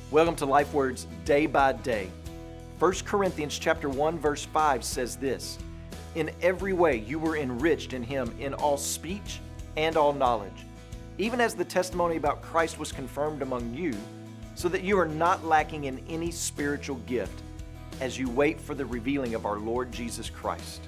Welcome to Life Words Day by Day. 1 Corinthians chapter 1 verse 5 says this, "In every way you were enriched in Him in all speech and all knowledge, even as the testimony about Christ was confirmed among you, so that you are not lacking in any spiritual gift as you wait for the revealing of our Lord Jesus Christ."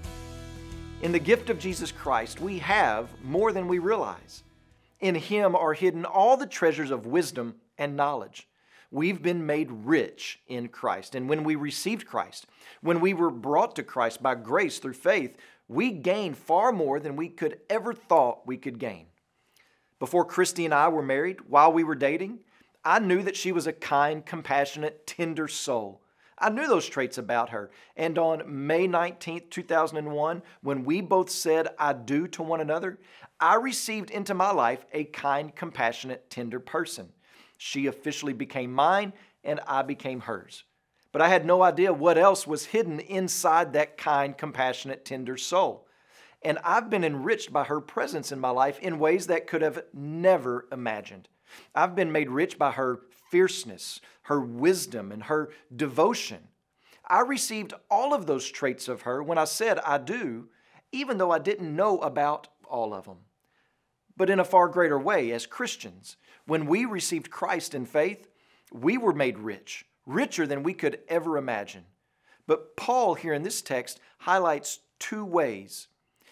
In the gift of Jesus Christ, we have more than we realize. In Him are hidden all the treasures of wisdom and knowledge. We've been made rich in Christ. And when we received Christ, when we were brought to Christ by grace through faith, we gained far more than we could ever thought we could gain. Before Christy and I were married, while we were dating, I knew that she was a kind, compassionate, tender soul. I knew those traits about her. And on May 19th, 2001, when we both said "I do" to one another, I received into my life a kind, compassionate, tender person. She officially became mine and I became hers. But I had no idea what else was hidden inside that kind, compassionate, tender soul. And I've been enriched by her presence in my life in ways that could have never imagined. I've been made rich by her fierceness, her wisdom, and her devotion. I received all of those traits of her when I said "I do," even though I didn't know about all of them. But in a far greater way, as Christians, when we received Christ in faith, we were made rich, richer than we could ever imagine. But Paul here in this text highlights two ways.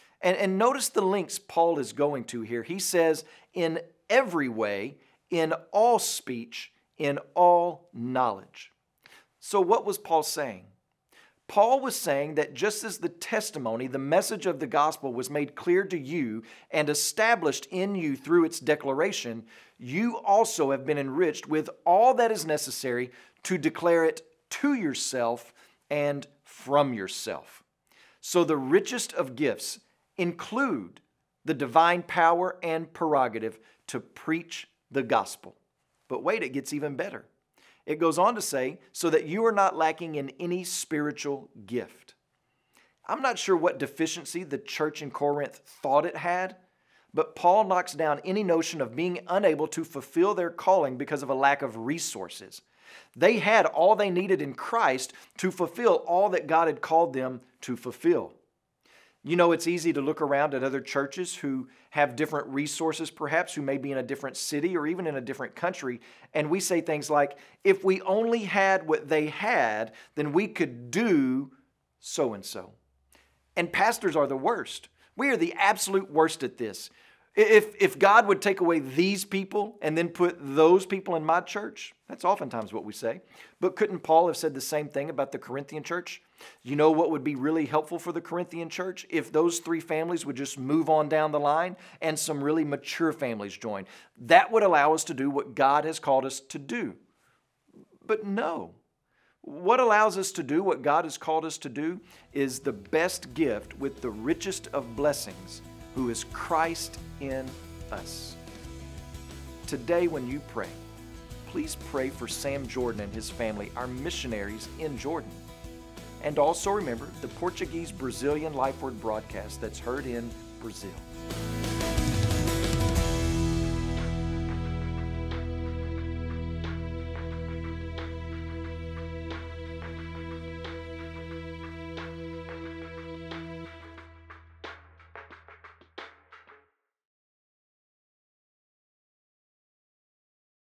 And notice the links Paul is going to here. He says, in every way, in all speech, in all knowledge. So what was Paul saying? Paul was saying that just as the testimony, the message of the gospel was made clear to you and established in you through its declaration, you also have been enriched with all that is necessary to declare it to yourself and from yourself. So the richest of gifts include the divine power and prerogative to preach the gospel. But wait, it gets even better. It goes on to say, so that you are not lacking in any spiritual gift. I'm not sure what deficiency the church in Corinth thought it had, but Paul knocks down any notion of being unable to fulfill their calling because of a lack of resources. They had all they needed in Christ to fulfill all that God had called them to fulfill. You know, it's easy to look around at other churches who have different resources, perhaps, who may be in a different city or even in a different country, and we say things like, if we only had what they had, then we could do so-and-so. And pastors are the worst. We are the absolute worst at this. If God would take away these people and then put those people in my church, that's oftentimes what we say. But couldn't Paul have said the same thing about the Corinthian church? You know what would be really helpful for the Corinthian church? If those three families would just move on down the line and some really mature families join. That would allow us to do what God has called us to do. But no. What allows us to do what God has called us to do is the best gift with the richest of blessings, who is Christ in us. Today when you pray, please pray for Sam Jordan and his family, our missionaries in Jordan. And also remember the Portuguese-Brazilian Life Word broadcast that's heard in Brazil.